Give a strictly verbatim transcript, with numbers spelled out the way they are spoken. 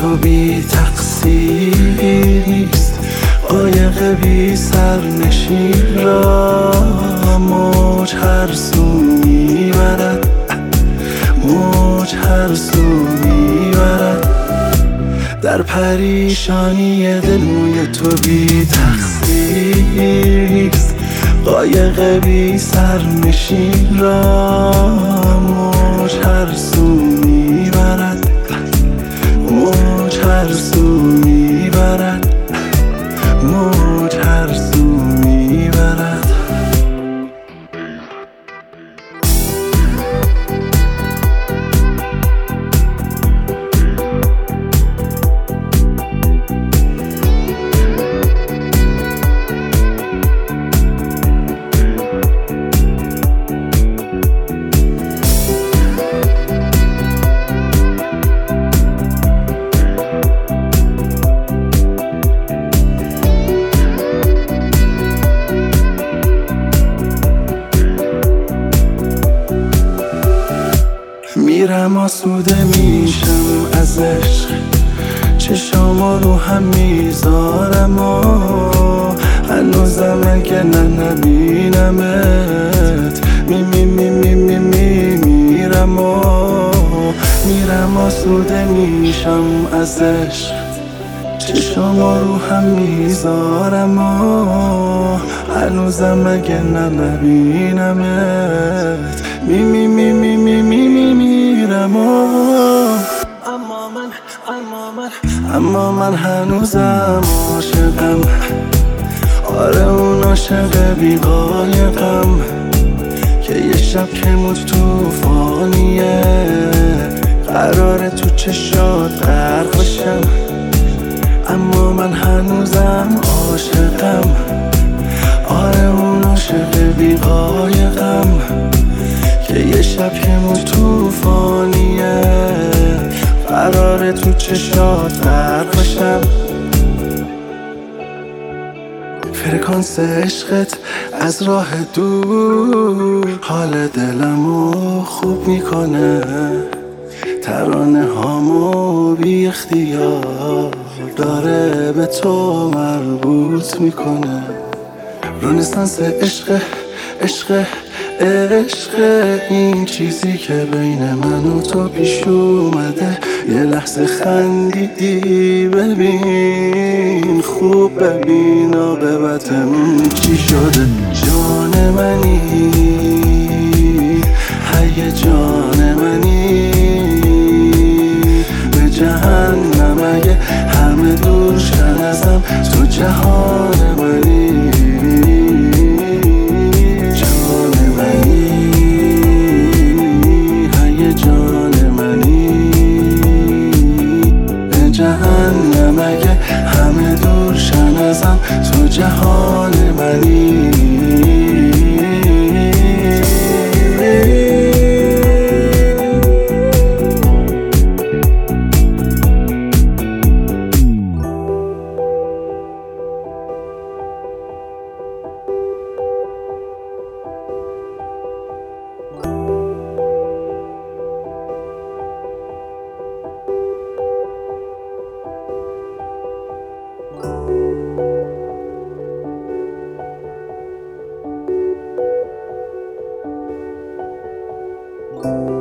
تو بی تقصیر نیست، قایق بی سرنشین را موج هر سو میبرد، موج هر سو میبرد. در پریشانی دل موی تو بی تقصیر نیست، قایق بی سرنشین را موج هر سو میبرد، موج هر سو میبرد، موج هر سو میبرد. میرم آسوده میشم از عشق، چشامو رو هم میذارم و هنوزم اگه نه نبینمت می می می می می می میرم و میرم آسوده میشم از عشق، چشامو رو هم میذارم و هنوزم اگه نه نبینمت می می می می می می می میرم و اما من اما من اما من هنوزم عاشقم. آره اون عاشق بی قایقم که یه شب که موج توفانیه قراره تو چشات غرق بشم. اما من هنوزم عاشقم، آره اون عاشق بی قایقم که یه شب که موج توفانیه قراره تو چشات غرق بشم. فرکانس عشقت از راه دور حال دلمو خوب میکنه، ترانه هامو بی اختیار داره به تو مربوط میکنه. رنسانس عشق عشق عشق این چیزی که بین من و تو پیش اومده. یه لحظه خندیدی ببین خوب ببین عاقبتمون چی شده. جان منی هی جان منی به جهنم اگه همه دور شن ازم تو جهان منی. جهنم اگه همه دور شن ازم تو جهان منی. you